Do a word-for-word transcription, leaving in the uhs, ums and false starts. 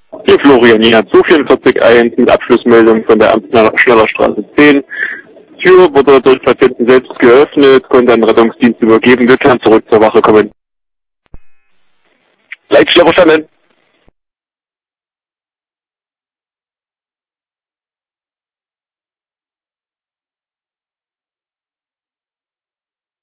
Hier Florian Jena zwei vier vier eins mit Abschlussmeldung von der Amtsschnellerstraße zehn. Tür wurde durch Patienten selbst geöffnet, konnte an den Rettungsdienst übergeben. Wir können zurück zur Wache kommen. Leitstelle verstanden.